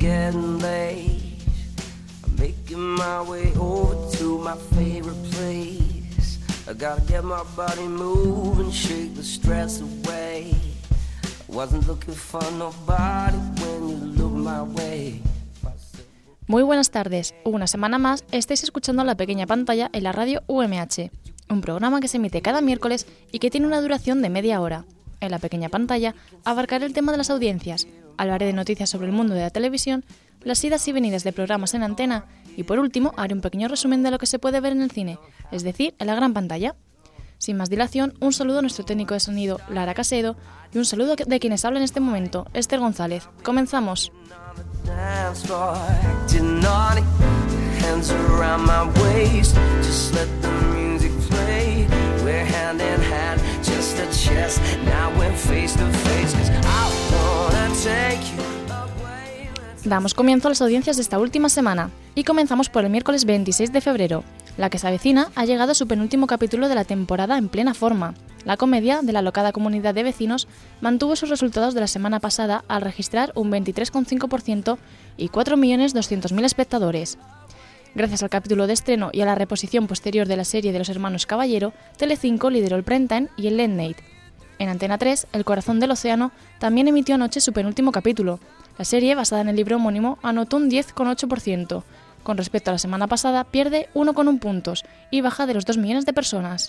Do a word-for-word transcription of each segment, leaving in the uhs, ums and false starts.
getting late. I'm making my way over to my favorite place. I gotta get my body moving, shake the stress away. I wasn't looking for nobody when you look my way. Muy buenas tardes. Una semana más estáis escuchando La Pequeña Pantalla en la radio U M H, un programa que se emite cada miércoles y que tiene una duración de media hora. En La Pequeña Pantalla abarcaré el tema de las audiencias, hablaré de noticias sobre el mundo de la televisión, las idas y venidas de programas en antena y por último haré un pequeño resumen de lo que se puede ver en el cine, es decir, en la gran pantalla. Sin más dilación, un saludo a nuestro técnico de sonido, Lara Casedo, y un saludo de quienes hablan en este momento, Esther González. ¡Comenzamos! Damos comienzo a las audiencias de esta última semana y comenzamos por el miércoles veintiséis de febrero. La que se avecina ha llegado a su penúltimo capítulo de la temporada en plena forma. La comedia de la alocada comunidad de vecinos mantuvo sus resultados de la semana pasada al registrar un veintitrés coma cinco por ciento y cuatro millones doscientos mil espectadores. Gracias al capítulo de estreno y a la reposición posterior de la serie de los hermanos Caballero, Telecinco lideró el prime time y el late night. En Antena tres, El corazón del océano también emitió anoche su penúltimo capítulo. La serie, basada en el libro homónimo, anotó un diez coma ocho por ciento. Con respecto a la semana pasada, pierde uno coma uno puntos y baja de los dos millones de personas.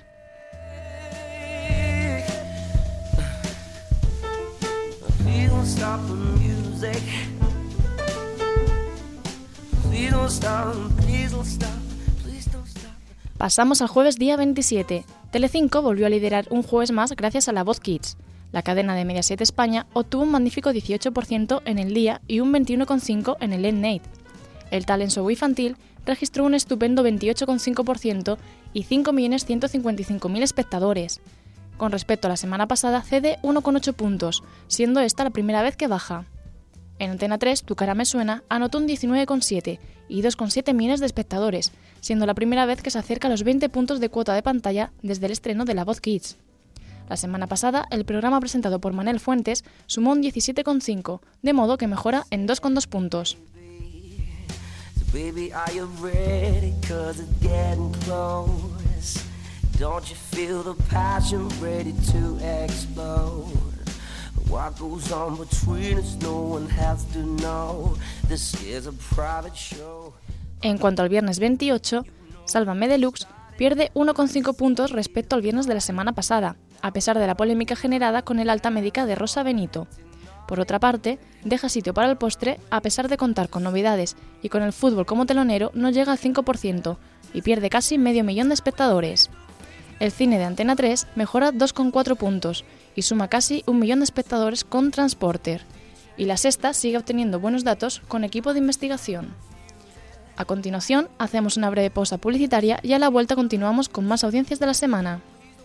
Pasamos al jueves día veintisiete. Telecinco volvió a liderar un jueves más gracias a La Voz Kids. La cadena de Mediaset España obtuvo un magnífico dieciocho por ciento en el día y un veintiuno coma cinco por ciento en el late night. El talent show infantil registró un estupendo veintiocho coma cinco por ciento y cinco millones ciento cincuenta y cinco mil espectadores. Con respecto a la semana pasada, cede uno coma ocho puntos, siendo esta la primera vez que baja. En Antena tres, Tu cara me suena, anotó un diecinueve coma siete y dos coma siete millones de espectadores, siendo la primera vez que se acerca a los veinte puntos de cuota de pantalla desde el estreno de La Voz Kids. La semana pasada, el programa presentado por Manel Fuentes sumó un diecisiete coma cinco, de modo que mejora en dos coma dos puntos. Baby, are you ready? 'Cause it's getting close. Don't you feel the passion ready to explode? What goes on between us, no one has to know. This is a private show. En cuanto al viernes veintiocho, Sálvame Deluxe pierde uno coma cinco puntos respecto al viernes de la semana pasada, a pesar de la polémica generada con el alta médica de Rosa Benito. Por otra parte, deja sitio para el postre, a pesar de contar con novedades y con el fútbol como telonero, no llega al cinco por ciento y pierde casi medio millón de espectadores. El cine de Antena tres mejora dos coma cuatro puntos y suma casi un millón de espectadores con Transporter. Y La Sexta sigue obteniendo buenos datos con Equipo de Investigación. A continuación, hacemos una breve pausa publicitaria y a la vuelta continuamos con más audiencias de la semana.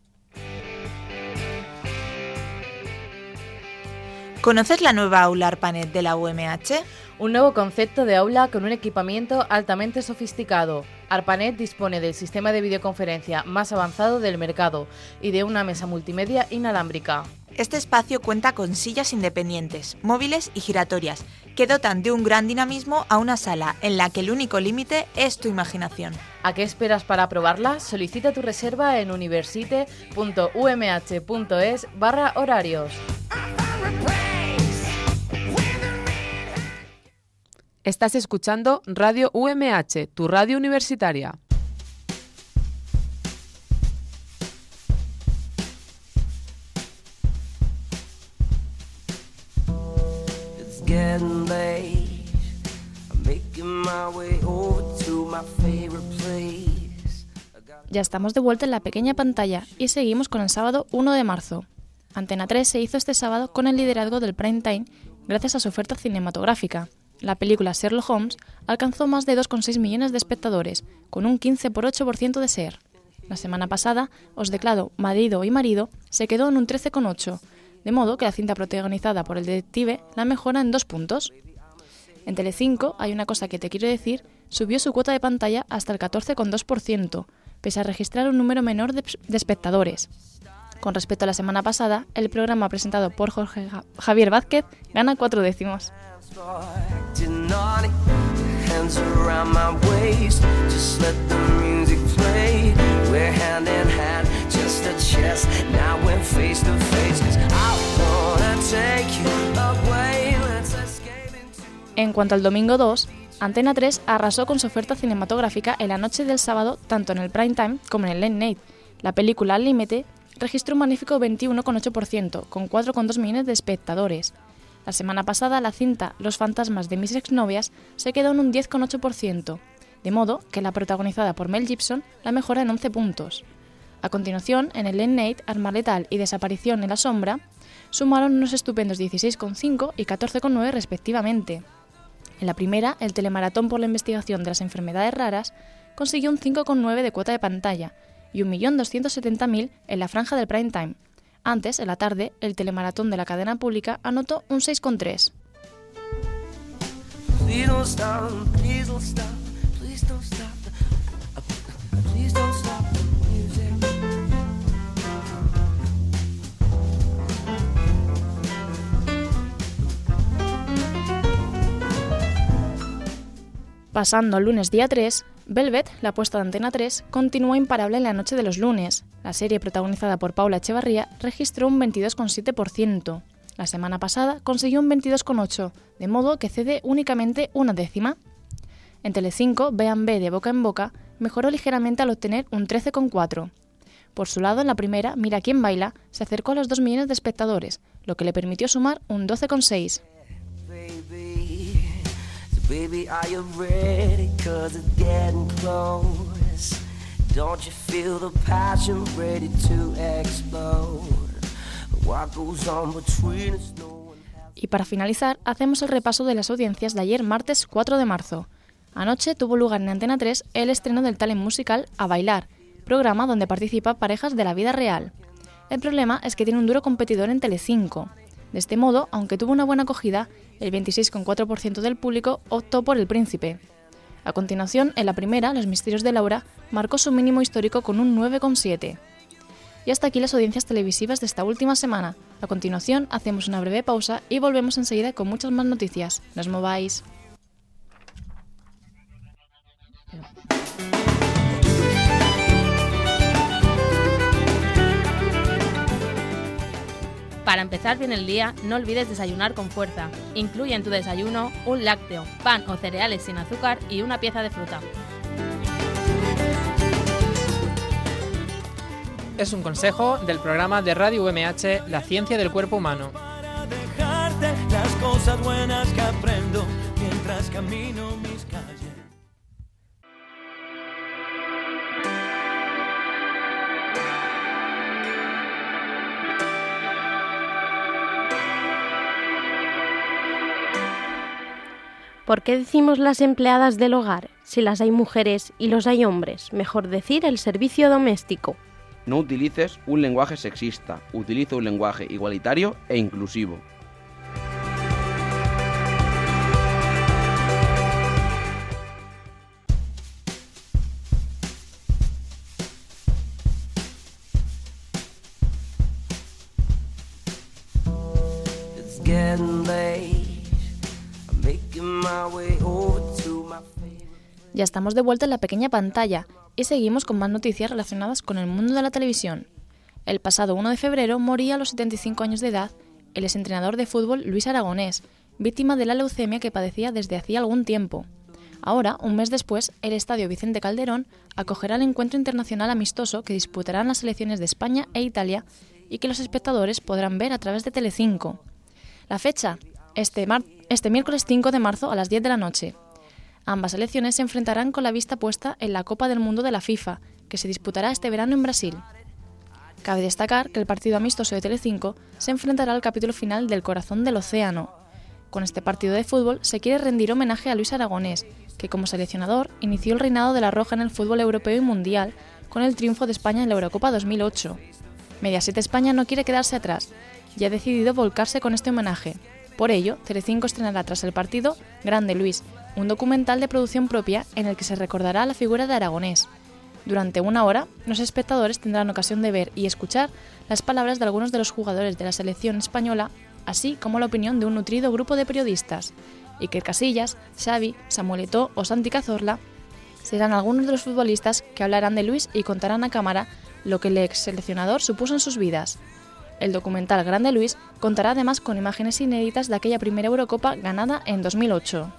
¿Conoces la nueva aula ARPANET de la U M H? Un nuevo concepto de aula con un equipamiento altamente sofisticado. ARPANET dispone del sistema de videoconferencia más avanzado del mercado y de una mesa multimedia inalámbrica. Este espacio cuenta con sillas independientes, móviles y giratorias, que dotan de un gran dinamismo a una sala en la que el único límite es tu imaginación. ¿A qué esperas para probarla? Solicita tu reserva en universite punto u m h punto es barra horarios. Estás escuchando Radio U M H, tu radio universitaria. It's getting late. I'm making my way over to my favorite place. Ya estamos de vuelta en La Pequeña Pantalla y seguimos con el sábado uno de marzo. Antena tres se hizo este sábado con el liderazgo del prime time gracias a su oferta cinematográfica. La película Sherlock Holmes alcanzó más de dos coma seis millones de espectadores, con un quince coma ocho por ciento de share. La semana pasada, Os declaro marido y marido se quedó en un trece coma ocho por ciento, de modo que la cinta protagonizada por el detective la mejora en dos puntos. En Telecinco, Hay una cosa que te quiero decir, subió su cuota de pantalla hasta el catorce coma dos por ciento, pese a registrar un número menor de, de espectadores. Con respecto a la semana pasada, el programa presentado por Jorge Javier Vázquez gana cuatro décimos. En cuanto al domingo dos, Antena tres arrasó con su oferta cinematográfica en la noche del sábado, tanto en el prime time como en el late night. La película Al Límite registró un magnífico veintiuno coma ocho por ciento, con cuatro coma dos millones de espectadores. La semana pasada, la cinta Los fantasmas de mis exnovias se quedó en un diez coma ocho por ciento, de modo que la protagonizada por Mel Gibson la mejora en once puntos. A continuación, en el late night, Arma Letal y Desaparición en la sombra sumaron unos estupendos dieciséis coma cinco y catorce coma nueve respectivamente. En la primera, el telemaratón por la investigación de las enfermedades raras consiguió un cinco coma nueve de cuota de pantalla y un millón doscientos setenta mil en la franja del prime time. Antes, en la tarde, el telemaratón de la cadena pública anotó un seis coma tres. Pasando al lunes día tres, Velvet, la apuesta de Antena tres, continuó imparable en la noche de los lunes. La serie, protagonizada por Paula Echevarría, registró un veintidós coma siete por ciento. La semana pasada consiguió un veintidós coma ocho por ciento, de modo que cede únicamente una décima. En Telecinco, B and B de Boca en Boca mejoró ligeramente al obtener un trece coma cuatro. Por su lado, en la primera, Mira quién baila, se acercó a los dos millones de espectadores, lo que le permitió sumar un doce coma seis. Baby, are you ready? 'Cause it's getting close. Don't you feel the passion ready to explode? What goes on between us, no one has... Y para finalizar, hacemos el repaso de las audiencias de ayer martes cuatro de marzo. Anoche tuvo lugar en Antena tres el estreno del talent musical A Bailar, programa donde participan parejas de la vida real. El problema es que tiene un duro competidor en Telecinco. De este modo, aunque tuvo una buena acogida, el veintiséis coma cuatro por ciento del público optó por El Príncipe. A continuación, en la primera, Los Misterios de Laura marcó su mínimo histórico con un nueve coma siete. Y hasta aquí las audiencias televisivas de esta última semana. A continuación, hacemos una breve pausa y volvemos enseguida con muchas más noticias. No os mováis. Para empezar bien el día, no olvides desayunar con fuerza. Incluye en tu desayuno un lácteo, pan o cereales sin azúcar y una pieza de fruta. Es un consejo del programa de Radio U M H La Ciencia del Cuerpo Humano. Para dejarte las cosas buenas que aprendo mientras camino mis calles. ¿Por qué decimos las empleadas del hogar si las hay mujeres y los hay hombres? Mejor decir el servicio doméstico. No utilices un lenguaje sexista, utiliza un lenguaje igualitario e inclusivo. It's getting late. Ya estamos de vuelta en la pequeña pantalla y seguimos con más noticias relacionadas con el mundo de la televisión. El pasado uno de febrero moría a los setenta y cinco años de edad el exentrenador de fútbol Luis Aragonés, víctima de la leucemia que padecía desde hacía algún tiempo. Ahora, un mes después, el Estadio Vicente Calderón acogerá el encuentro internacional amistoso que disputarán las selecciones de España e Italia y que los espectadores podrán ver a través de Telecinco. La fecha, este, mar- este miércoles cinco de marzo a las diez de la noche. Ambas selecciones se enfrentarán con la vista puesta en la Copa del Mundo de la FIFA, que se disputará este verano en Brasil. Cabe destacar que el partido amistoso de Telecinco se enfrentará al capítulo final del Corazón del Océano. Con este partido de fútbol se quiere rendir homenaje a Luis Aragonés, que como seleccionador inició el reinado de la Roja en el fútbol europeo y mundial con el triunfo de España en la Eurocopa dos mil ocho. Mediaset España no quiere quedarse atrás y ha decidido volcarse con este homenaje. Por ello, Telecinco estrenará tras el partido Grande Luis, un documental de producción propia en el que se recordará la figura de Aragonés. Durante una hora, los espectadores tendrán ocasión de ver y escuchar las palabras de algunos de los jugadores de la selección española, así como la opinión de un nutrido grupo de periodistas. Iker Casillas, Xavi, Samuel Eto'o o Santi Cazorla serán algunos de los futbolistas que hablarán de Luis y contarán a cámara lo que el ex seleccionador supuso en sus vidas. El documental Grande Luis contará además con imágenes inéditas de aquella primera Eurocopa ganada en dos mil ocho.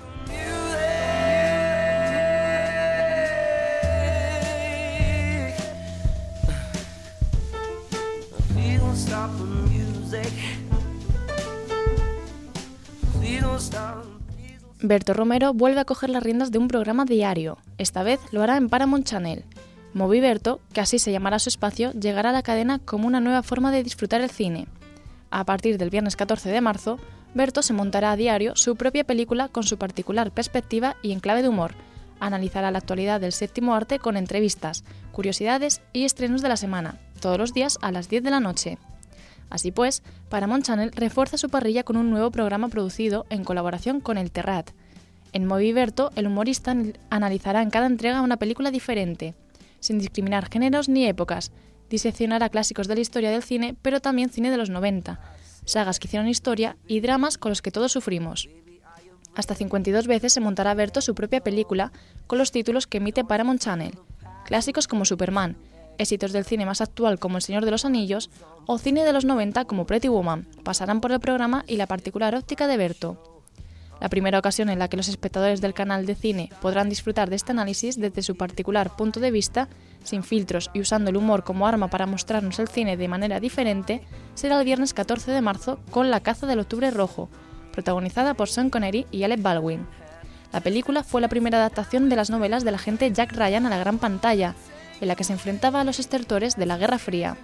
Berto Romero vuelve a coger las riendas de un programa diario. Esta vez lo hará en Paramount Channel. Movi Berto, que así se llamará su espacio, llegará a la cadena como una nueva forma de disfrutar el cine. A partir del viernes catorce de marzo, Berto se montará a diario su propia película con su particular perspectiva y en clave de humor. Analizará la actualidad del séptimo arte con entrevistas, curiosidades y estrenos de la semana, todos los días a las diez de la noche. Así pues, Paramount Channel refuerza su parrilla con un nuevo programa producido en colaboración con El Terrat. En Movi Berto, el humorista analizará en cada entrega una película diferente, sin discriminar géneros ni épocas. Diseccionará clásicos de la historia del cine, pero también cine de los noventa, sagas que hicieron historia y dramas con los que todos sufrimos. Hasta cincuenta y dos veces se montará Berto su propia película con los títulos que emite Paramount Channel, clásicos como Superman, éxitos del cine más actual como El Señor de los Anillos o cine de los noventa como Pretty Woman, pasarán por el programa y la particular óptica de Berto. La primera ocasión en la que los espectadores del canal de cine podrán disfrutar de este análisis desde su particular punto de vista, sin filtros y usando el humor como arma para mostrarnos el cine de manera diferente, será el viernes catorce de marzo con La caza del octubre rojo, protagonizada por Sean Connery y Alec Baldwin. La película fue la primera adaptación de las novelas del agente Jack Ryan a la gran pantalla, en la que se enfrentaba a los estertores de la Guerra Fría.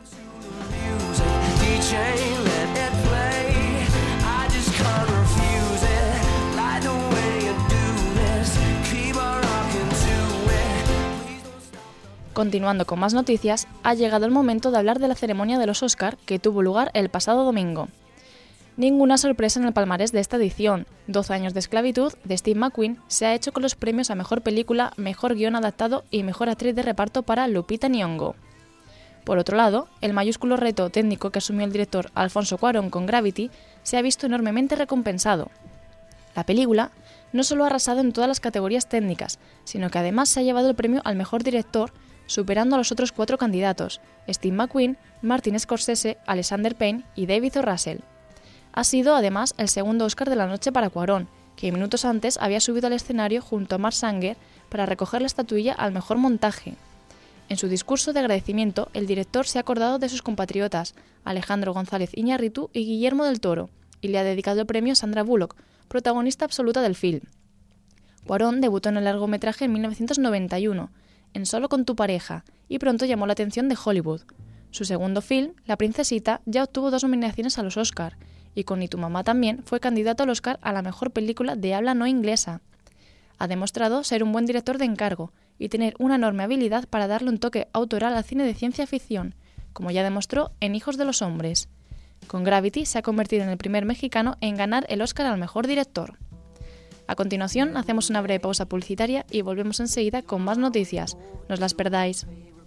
Continuando con más noticias, ha llegado el momento de hablar de la ceremonia de los Oscar que tuvo lugar el pasado domingo. Ninguna sorpresa en el palmarés de esta edición. doce años de esclavitud, de Steve McQueen, se ha hecho con los premios a Mejor Película, Mejor Guión Adaptado y Mejor Actriz de Reparto para Lupita Nyong'o. Por otro lado, el mayúsculo reto técnico que asumió el director Alfonso Cuarón con Gravity se ha visto enormemente recompensado. La película no solo ha arrasado en todas las categorías técnicas, sino que además se ha llevado el premio al Mejor Director, superando a los otros cuatro candidatos, Steve McQueen, Martin Scorsese, Alexander Payne y David O. Russell. Ha sido, además, el segundo Oscar de la noche para Cuarón, que minutos antes había subido al escenario junto a Mark Sanger para recoger la estatuilla al mejor montaje. En su discurso de agradecimiento, el director se ha acordado de sus compatriotas, Alejandro González Iñárritu y Guillermo del Toro, y le ha dedicado el premio a Sandra Bullock, protagonista absoluta del film. Cuarón debutó en el largometraje en mil novecientos noventa y uno, en Solo con tu pareja, y pronto llamó la atención de Hollywood. Su segundo film, La princesita, ya obtuvo dos nominaciones a los Oscar, y con Ni tu mamá también fue candidato al Oscar a la mejor película de habla no inglesa. Ha demostrado ser un buen director de encargo y tener una enorme habilidad para darle un toque autoral al cine de ciencia ficción, como ya demostró en Hijos de los Hombres. Con Gravity se ha convertido en el primer mexicano en ganar el Oscar al mejor director. A continuación, hacemos una breve pausa publicitaria y volvemos enseguida con más noticias. No os las perdáis.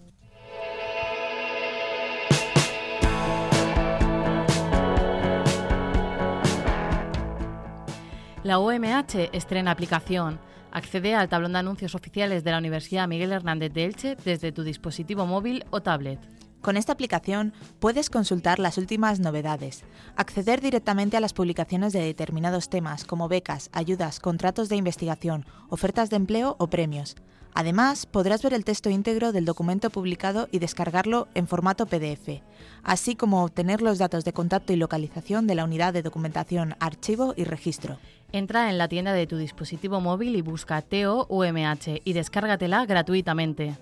La U M H estrena aplicación. Accede al tablón de anuncios oficiales de la Universidad Miguel Hernández de Elche desde tu dispositivo móvil o tablet. Con esta aplicación puedes consultar las últimas novedades, acceder directamente a las publicaciones de determinados temas como becas, ayudas, contratos de investigación, ofertas de empleo o premios. Además, podrás ver el texto íntegro del documento publicado y descargarlo en formato P D F, así como obtener los datos de contacto y localización de la unidad de documentación, archivo y registro. Entra en la tienda de tu dispositivo móvil y busca T O U M H y descárgatela gratuitamente.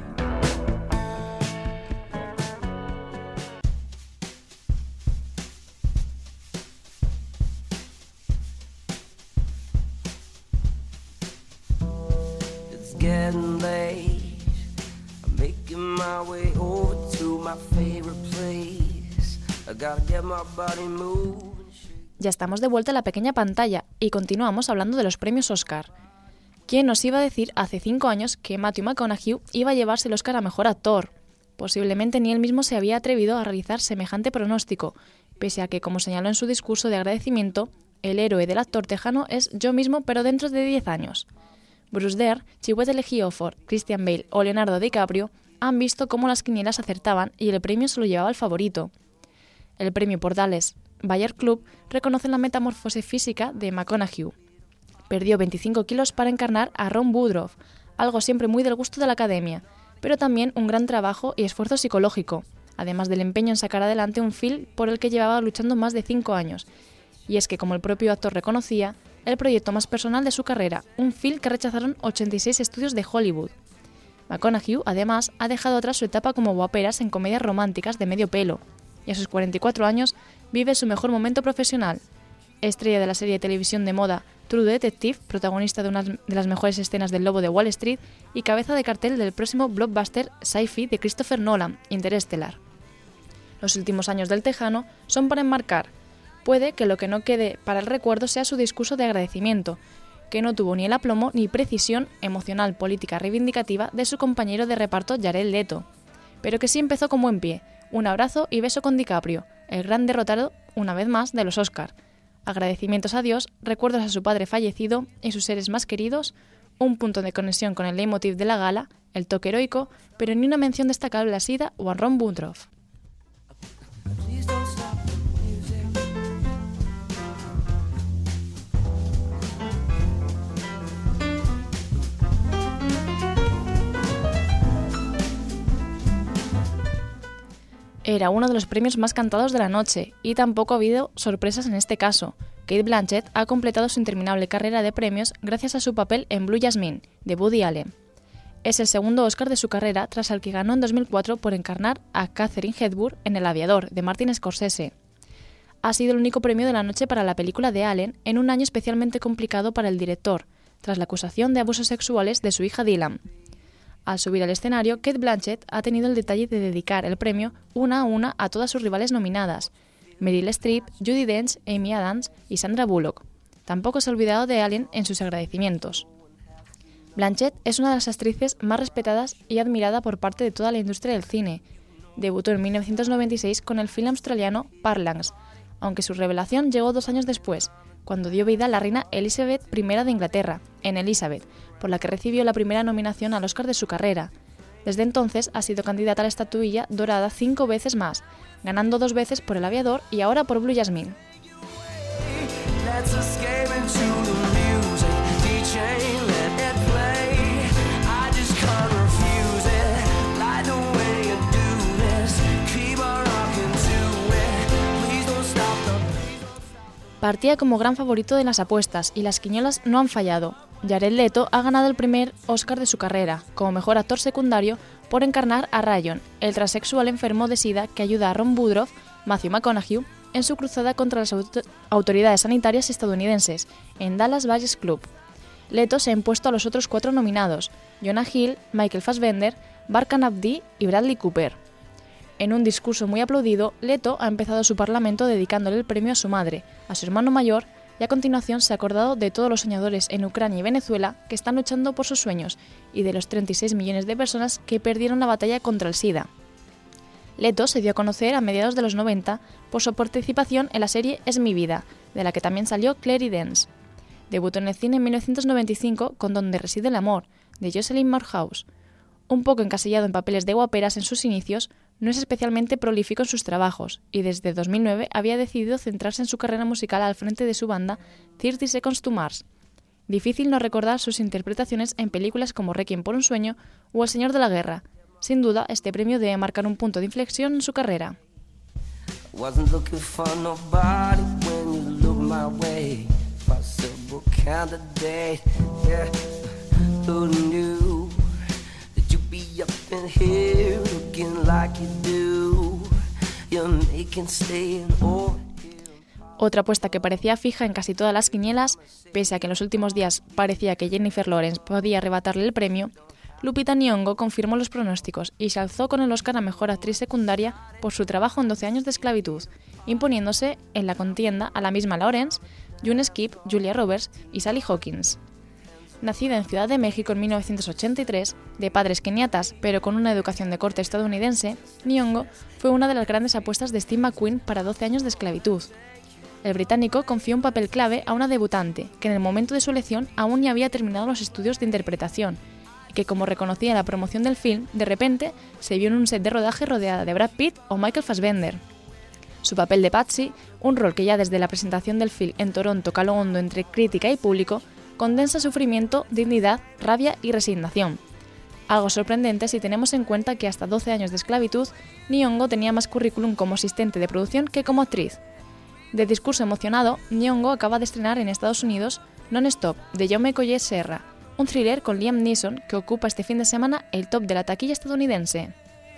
Getting late, I'm making my way over to my favorite place. I gotta get my body moving. Ya estamos de vuelta a la pequeña pantalla y continuamos hablando de los premios Oscar. ¿Quién nos iba a decir hace cinco años que Matthew McConaughey iba a llevarse el Oscar a Mejor Actor? Posiblemente ni él mismo se había atrevido a realizar semejante pronóstico, pese a que, como señaló en su discurso de agradecimiento, el héroe del actor tejano es yo mismo pero dentro de diez años. Bruce Dare, Chiwetel Ejiofor, Christian Bale o Leonardo DiCaprio han visto cómo las quinielas acertaban y el premio se lo llevaba el favorito. El premio por Dallas Bayer Club reconoce la metamorfosis física de McConaughey. Perdió veinticinco kilos para encarnar a Ron Woodruff, algo siempre muy del gusto de la Academia, pero también un gran trabajo y esfuerzo psicológico, además del empeño en sacar adelante un film por el que llevaba luchando más de cinco años. Y es que, como el propio actor reconocía, el proyecto más personal de su carrera, un film que rechazaron ochenta y seis estudios de Hollywood. McConaughey, además, ha dejado atrás su etapa como guaperas en comedias románticas de medio pelo, y a sus cuarenta y cuatro años vive su mejor momento profesional. Estrella de la serie de televisión de moda True Detective, protagonista de una de las mejores escenas del Lobo de Wall Street y cabeza de cartel del próximo blockbuster sci-fi de Christopher Nolan, Interstellar. Los últimos años del tejano son para enmarcar. Puede que lo que no quede para el recuerdo sea su discurso de agradecimiento, que no tuvo ni el aplomo ni precisión emocional política reivindicativa de su compañero de reparto Jared Leto, pero que sí empezó con buen pie, un abrazo y beso con DiCaprio, el gran derrotado, una vez más, de los Oscar. Agradecimientos a Dios, recuerdos a su padre fallecido y sus seres más queridos, un punto de conexión con el leitmotiv de la gala, el toque heroico, pero ni una mención destacable a Sida o a Ron Woodruff. Era uno de los premios más cantados de la noche, y tampoco ha habido sorpresas en este caso. Cate Blanchett ha completado su interminable carrera de premios gracias a su papel en Blue Jasmine, de Woody Allen. Es el segundo Oscar de su carrera tras el que ganó en dos mil cuatro por encarnar a Katharine Hepburn en El aviador, de Martin Scorsese. Ha sido el único premio de la noche para la película de Allen en un año especialmente complicado para el director, tras la acusación de abusos sexuales de su hija Dylan. Al subir al escenario, Cate Blanchett ha tenido el detalle de dedicar el premio una a una a todas sus rivales nominadas, Meryl Streep, Judi Dench, Amy Adams y Sandra Bullock. Tampoco se ha olvidado de Allen en sus agradecimientos. Blanchett es una de las actrices más respetadas y admirada por parte de toda la industria del cine. Debutó en mil novecientos noventa y seis con el film australiano Parlance, aunque su revelación llegó dos años después, cuando dio vida a la reina Elizabeth primera de Inglaterra, en Elizabeth, por la que recibió la primera nominación al Oscar de su carrera. Desde entonces ha sido candidata a la estatuilla dorada cinco veces más, ganando dos veces por El aviador y ahora por Blue Jasmine. Partía como gran favorito de las apuestas y las quinielas no han fallado. Jared Leto ha ganado el primer Oscar de su carrera, como mejor actor secundario, por encarnar a Ryan, el transexual enfermo de SIDA que ayuda a Ron Woodruff, Matthew McConaughey, en su cruzada contra las aut- autoridades sanitarias estadounidenses, en Dallas Buyers Club. Leto se ha impuesto a los otros cuatro nominados, Jonah Hill, Michael Fassbender, Barkan Abdi y Bradley Cooper. En un discurso muy aplaudido, Leto ha empezado su parlamento dedicándole el premio a su madre, a su hermano mayor, y a continuación se ha acordado de todos los soñadores en Ucrania y Venezuela que están luchando por sus sueños y de los treinta y seis millones de personas que perdieron la batalla contra el SIDA. Leto se dio a conocer a mediados de los noventa por su participación en la serie Es mi vida, de la que también salió Clary Danes. Debutó en el cine en mil novecientos noventa y cinco con Donde reside el amor, de Jocelyn Moorhouse. Un poco encasillado en papeles de guaperas en sus inicios, no es especialmente prolífico en sus trabajos, y desde dos mil nueve había decidido centrarse en su carrera musical al frente de su banda thirty Seconds to Mars. Difícil no recordar sus interpretaciones en películas como Requiem por un sueño o El señor de la guerra. Sin duda, este premio debe marcar un punto de inflexión en su carrera. Otra apuesta que parecía fija en casi todas las quinielas, pese a que en los últimos días parecía que Jennifer Lawrence podía arrebatarle el premio, Lupita Nyong'o confirmó los pronósticos y se alzó con el Oscar a Mejor Actriz Secundaria por su trabajo en doce años de esclavitud, imponiéndose en la contienda a la misma Lawrence, June Skip, Julia Roberts y Sally Hawkins. Nacida en Ciudad de México en mil novecientos ochenta y tres, de padres keniatas pero con una educación de corte estadounidense, Nyong'o fue una de las grandes apuestas de Steve McQueen para doce años de esclavitud. El británico confió un papel clave a una debutante, que en el momento de su elección aún ni había terminado los estudios de interpretación, y que, como reconocía en la promoción del film, de repente se vio en un set de rodaje rodeada de Brad Pitt o Michael Fassbender. Su papel de Patsy, un rol que ya desde la presentación del film en Toronto caló hondo entre crítica y público, condensa sufrimiento, dignidad, rabia y resignación. Algo sorprendente si tenemos en cuenta que hasta doce años de esclavitud, Nyong'o tenía más currículum como asistente de producción que como actriz. De discurso emocionado, Nyong'o acaba de estrenar en Estados Unidos Non-Stop, de Jaume Collet Serra, un thriller con Liam Neeson que ocupa este fin de semana el top de la taquilla estadounidense.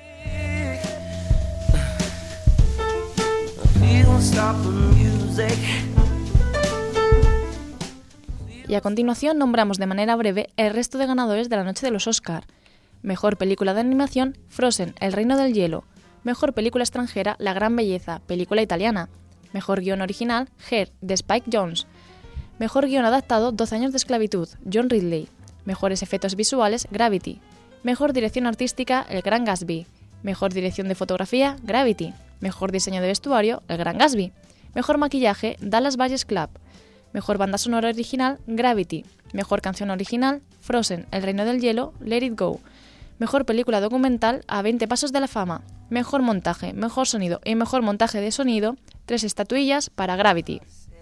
Y a continuación nombramos de manera breve el resto de ganadores de la noche de los Oscar. Mejor película de animación, Frozen, El reino del hielo. Mejor película extranjera, La gran belleza, película italiana. Mejor guión original, Her, de Spike Jonze. Mejor guión adaptado, doce años de esclavitud, John Ridley. Mejores efectos visuales, Gravity. Mejor dirección artística, El Gran Gatsby. Mejor dirección de fotografía, Gravity. Mejor diseño de vestuario, El Gran Gatsby. Mejor maquillaje, Dallas Buyers Club. Mejor banda sonora original, Gravity. Mejor canción original, Frozen, El reino del hielo, Let It Go. Mejor película documental, A veinte pasos de la fama. Mejor montaje, mejor sonido y mejor montaje de sonido, tres estatuillas para Gravity.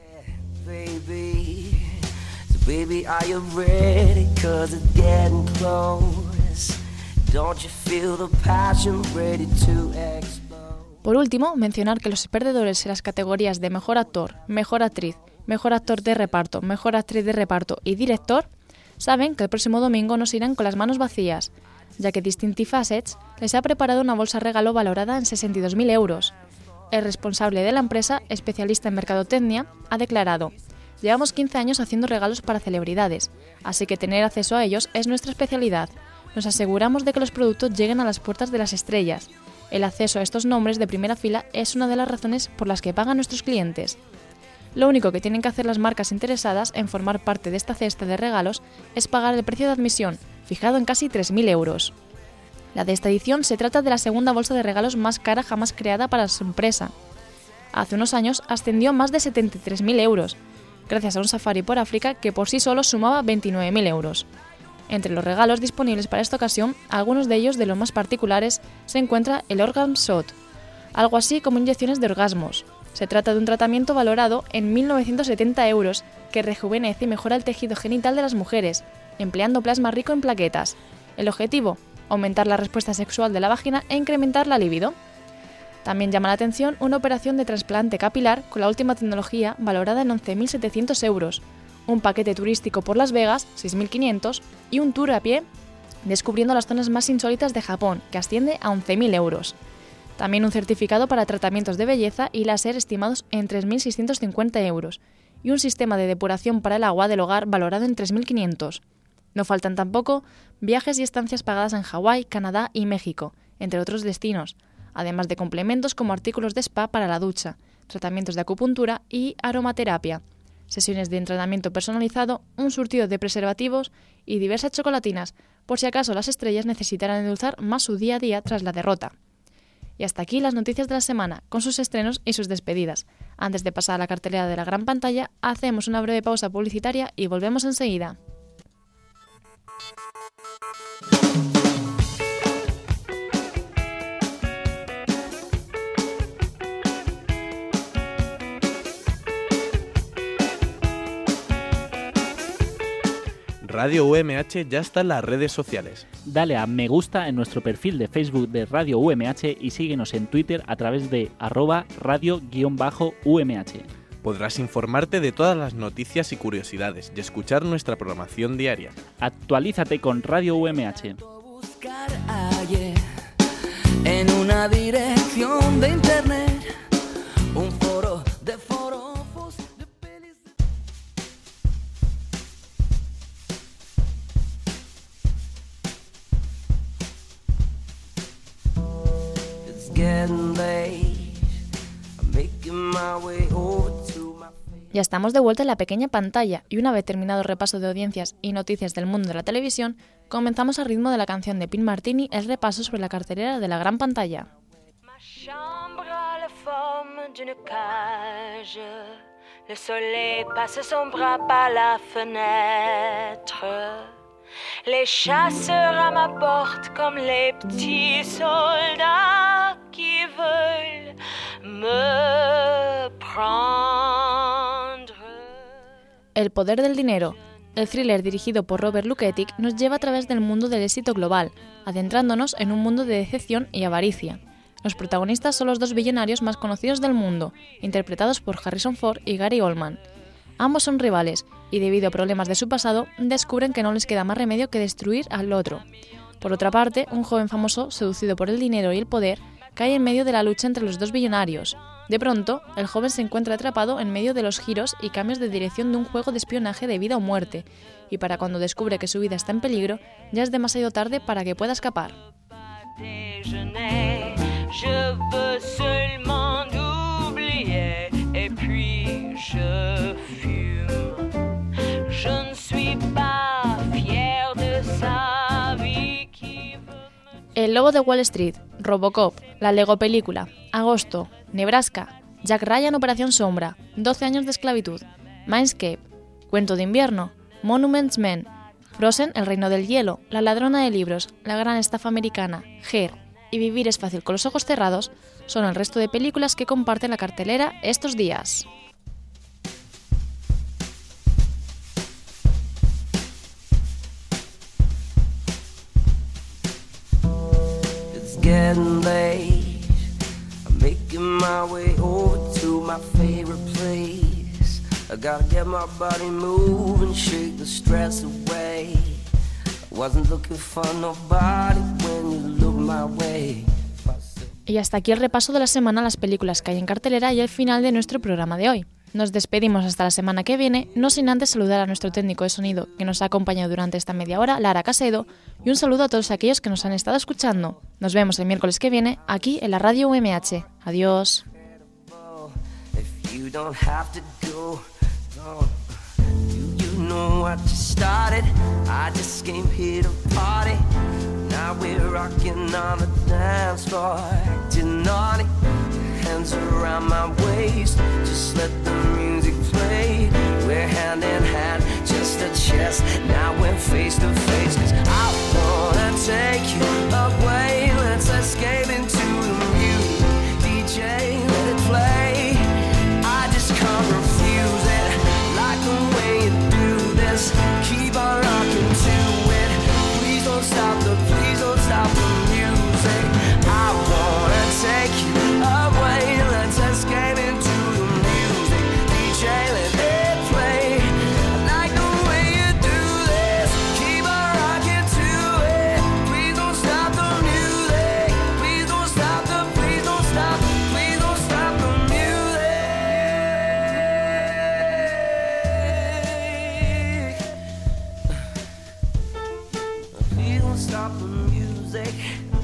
Por último, mencionar que los perdedores en las categorías de mejor actor, mejor actriz, mejor actor de reparto, mejor actriz de reparto y director saben que el próximo domingo no se irán con las manos vacías, ya que Distinctive Assets les ha preparado una bolsa regalo valorada en sesenta y dos mil euros. El responsable de la empresa, especialista en mercadotecnia, ha declarado: llevamos quince años haciendo regalos para celebridades, así que tener acceso a ellos es nuestra especialidad. Nos aseguramos de que los productos lleguen a las puertas de las estrellas. El acceso a estos nombres de primera fila es una de las razones por las que pagan nuestros clientes. Lo único que tienen que hacer las marcas interesadas en formar parte de esta cesta de regalos es pagar el precio de admisión, fijado en casi tres mil euros. La de esta edición se trata de la segunda bolsa de regalos más cara jamás creada para su empresa. Hace unos años ascendió a más de setenta y tres mil euros, gracias a un safari por África que por sí solo sumaba veintinueve mil euros. Entre los regalos disponibles para esta ocasión, algunos de ellos de los más particulares, se encuentra el Orgasm Shot, algo así como inyecciones de orgasmos. Se trata de un tratamiento valorado en mil novecientos setenta euros que rejuvenece y mejora el tejido genital de las mujeres, empleando plasma rico en plaquetas. El objetivo: aumentar la respuesta sexual de la vagina e incrementar la libido. También llama la atención una operación de trasplante capilar con la última tecnología valorada en once mil setecientos euros, un paquete turístico por Las Vegas, seis mil quinientos, y un tour a pie descubriendo las zonas más insólitas de Japón, que asciende a once mil euros. También un certificado para tratamientos de belleza y láser estimados en tres mil seiscientos cincuenta euros, y un sistema de depuración para el agua del hogar valorado en tres mil quinientos. No faltan tampoco viajes y estancias pagadas en Hawái, Canadá y México, entre otros destinos, además de complementos como artículos de spa para la ducha, tratamientos de acupuntura y aromaterapia, sesiones de entrenamiento personalizado, un surtido de preservativos y diversas chocolatinas, por si acaso las estrellas necesitaran endulzar más su día a día tras la derrota. Y hasta aquí las noticias de la semana, con sus estrenos y sus despedidas. Antes de pasar a la cartelera de la gran pantalla, hacemos una breve pausa publicitaria y volvemos enseguida. Radio U M H ya está en las redes sociales. Dale a me gusta en nuestro perfil de Facebook de Radio U M H y síguenos en Twitter a través de arroba radio-U M H. Podrás informarte de todas las noticias y curiosidades y escuchar nuestra programación diaria. Actualízate con Radio U M H. En una dirección de internet, un foro de forofos de pelis. It's getting late. I'm making my way over to my... Ya estamos de vuelta en la pequeña pantalla y una vez terminado el repaso de audiencias y noticias del mundo de la televisión, comenzamos al ritmo de la canción de Pin Martini el repaso sobre la cartelera de la gran pantalla. Ma chambre a la forme d'une cage. Le soleil passe son bras par la fenêtre. Les chasseurs à ma porte comme les petits soldats qui veulent me prendre. El poder del dinero. El thriller dirigido por Robert Luketic nos lleva a través del mundo del éxito global, adentrándonos en un mundo de decepción y avaricia. Los protagonistas son los dos billonarios más conocidos del mundo, interpretados por Harrison Ford y Gary Oldman. Ambos son rivales y, debido a problemas de su pasado, descubren que no les queda más remedio que destruir al otro. Por otra parte, un joven famoso, seducido por el dinero y el poder, cae en medio de la lucha entre los dos billonarios. De pronto, el joven se encuentra atrapado en medio de los giros y cambios de dirección de un juego de espionaje de vida o muerte, y para cuando descubre que su vida está en peligro, ya es demasiado tarde para que pueda escapar. Je veux seulement oublier et puis je fume. Je ne suis pas fier de sa vie qui veut me... El lobo de Wall Street, Robocop, la Lego película, Agosto, Nebraska, Jack Ryan Operación Sombra, doce años de esclavitud, Mindscape, Cuento de invierno, Monuments Men, Frozen, El reino del hielo, La ladrona de libros, La gran estafa americana, Her y Vivir es fácil con los ojos cerrados son el resto de películas que comparten la cartelera estos días. It's getting late. I'm making my way over to my favorite place. I gotta get my body moving, shake the stress away. Wasn't looking for nobody when you look my way. Y hasta aquí el repaso de la semana a las películas que hay en cartelera y el final de nuestro programa de hoy. Nos despedimos hasta la semana que viene, no sin antes saludar a nuestro técnico de sonido que nos ha acompañado durante esta media hora, Lara Casedo, y un saludo a todos aquellos que nos han estado escuchando. Nos vemos el miércoles que viene aquí en la Radio U M H. Adiós. You know what you started, I just came here to party. Now we're rocking on the dance floor, acting naughty. Hands around my waist, just let the music play. We're hand in hand, just a chest, now we're face to face. Cause I wanna take you away, let's escape into the music. D J, let it play, I just can't refuse it. Like the way you do this, keep on rocking to it. Please don't stop the, please don't stop the music. I wanna take you away, let's escape into the music. D J, let it play. I like the way you do this, keep on rocking to it. Please don't stop the music, please don't stop the, please don't stop, please don't stop the music. Please don't stop the music.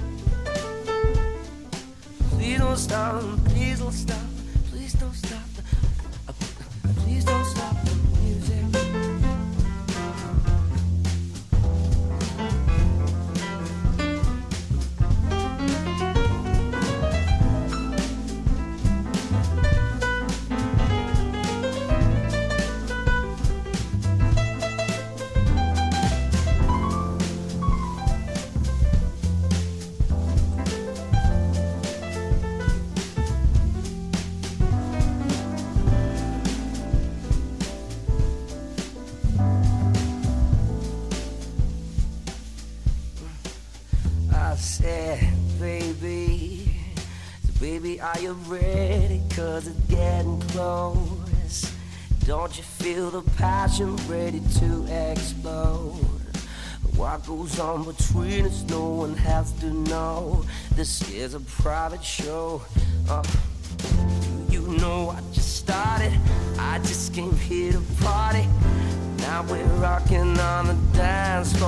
Please don't stop, please don't stop, please don't stop, please don't stop the music. I said, baby, so baby, are you ready? Cause it's getting close. Don't you feel the passion ready to explode? What goes on between us, no one has to know. This is a private show. Uh, you know I just started, I just came here to party. Now we're rocking on the dance floor.